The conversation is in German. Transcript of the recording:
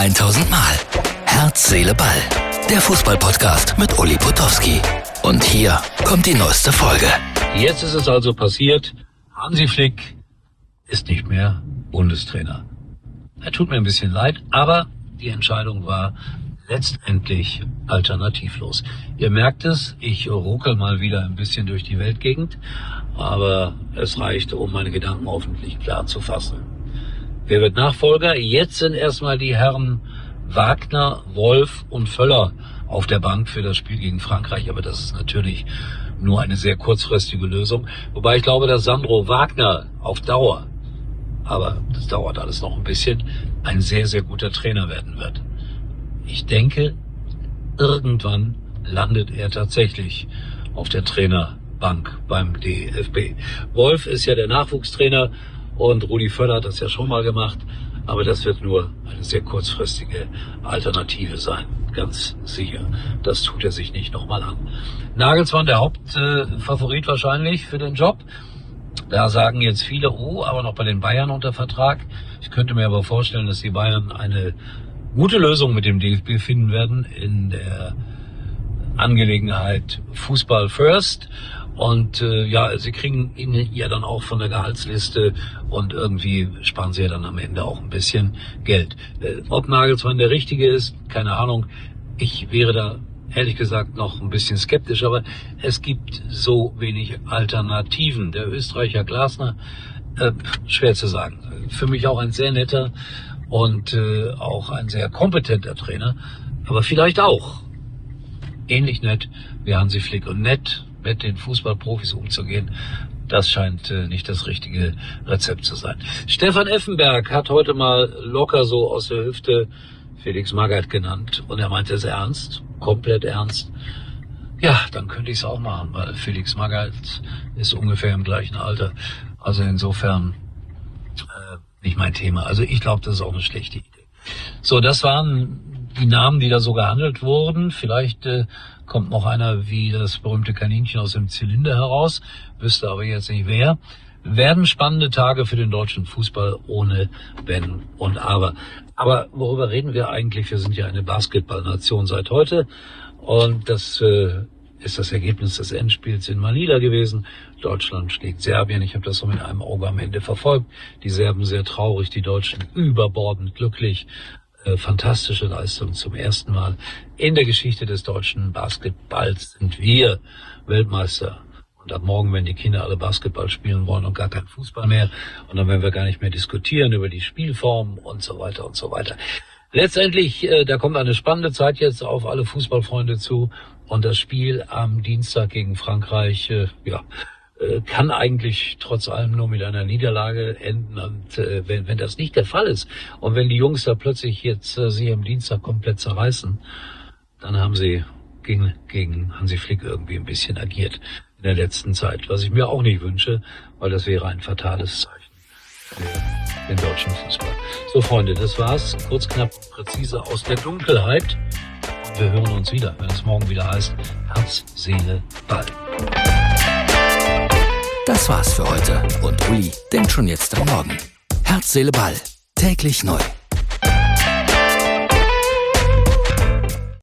1000 Mal. Herz, Seele, Ball. Der Fußball-Podcast mit Uli Potowski. Und hier kommt die neueste Folge. Jetzt ist es also passiert. Hansi Flick ist nicht mehr Bundestrainer. Er tut mir ein bisschen leid, aber die Entscheidung war letztendlich alternativlos. Ihr merkt es, ich ruckel mal wieder ein bisschen durch die Weltgegend, aber es reicht, um meine Gedanken hoffentlich klar zu fassen. Wer wird Nachfolger? Jetzt sind erstmal die Herren Wagner, Wolf und Völler auf der Bank für das Spiel gegen Frankreich, aber das ist natürlich nur eine sehr kurzfristige Lösung. Wobei ich glaube, dass Sandro Wagner auf Dauer, aber das dauert alles noch ein bisschen, ein sehr, sehr guter Trainer werden wird. Ich denke, irgendwann landet er tatsächlich auf der Trainerbank beim DFB. Wolf ist ja der Nachwuchstrainer und Rudi Völler hat das ja schon mal gemacht, aber das wird nur eine sehr kurzfristige Alternative sein, ganz sicher. Das tut er sich nicht nochmal an. Nagelsmann, der Hauptfavorit wahrscheinlich für den Job. Da sagen jetzt viele, aber noch bei den Bayern unter Vertrag. Ich könnte mir aber vorstellen, dass die Bayern eine gute Lösung mit dem DFB finden werden in der Angelegenheit Fußball First. Und sie kriegen ihn ja dann auch von der Gehaltsliste und irgendwie sparen sie ja dann am Ende auch ein bisschen Geld. Ob Nagelsmann der Richtige ist, keine Ahnung. Ich wäre da ehrlich gesagt noch ein bisschen skeptisch, aber es gibt so wenig Alternativen. Der Österreicher Glasner, schwer zu sagen. Für mich auch ein sehr netter und auch ein sehr kompetenter Trainer, aber vielleicht auch ähnlich nett wie Hansi Flick. Und nett mit den Fußballprofis umzugehen, das scheint nicht das richtige Rezept zu sein. Stefan Effenberg hat heute mal locker so aus der Hüfte Felix Magath genannt und er meinte es ernst, komplett ernst. Ja, dann könnte ich es auch machen, weil Felix Magath ist ungefähr im gleichen Alter. Also insofern nicht mein Thema. Also ich glaube, das ist auch eine schlechte Idee. So, das waren die Namen, die da so gehandelt wurden. Vielleicht kommt noch einer wie das berühmte Kaninchen aus dem Zylinder heraus, wüsste aber jetzt nicht wer. Werden spannende Tage für den deutschen Fußball ohne Wenn und Aber. Aber worüber reden wir eigentlich? Wir sind ja eine Basketballnation seit heute und das ist das Ergebnis des Endspiels in Manila gewesen. Deutschland schlägt Serbien. Ich habe das so mit einem Auge am Ende verfolgt. Die Serben sehr traurig, die Deutschen überbordend glücklich. Fantastische Leistung. Zum ersten Mal in der Geschichte des deutschen Basketballs sind wir Weltmeister. Und ab morgen werden die Kinder alle Basketball spielen wollen und gar kein Fußball mehr. Und dann werden wir gar nicht mehr diskutieren über die Spielformen und so weiter und so weiter. Letztendlich, da kommt eine spannende Zeit jetzt auf alle Fußballfreunde zu. Und das Spiel am Dienstag gegen Frankreich, kann eigentlich trotz allem nur mit einer Niederlage enden. Und wenn das nicht der Fall ist und wenn die Jungs da plötzlich jetzt sich am Dienstag komplett zerreißen, dann haben sie gegen Hansi Flick irgendwie ein bisschen agiert in der letzten Zeit. Was ich mir auch nicht wünsche, weil das wäre ein fatales Zeichen für den deutschen Fußball. So Freunde, das war's. Kurz, knapp, präzise aus der Dunkelheit. Und wir hören uns wieder, wenn es morgen wieder heißt Herz, Seele, Ball. Das war's für heute und Uli denkt schon jetzt am Morgen. Herz, Seele, Ball. Täglich neu.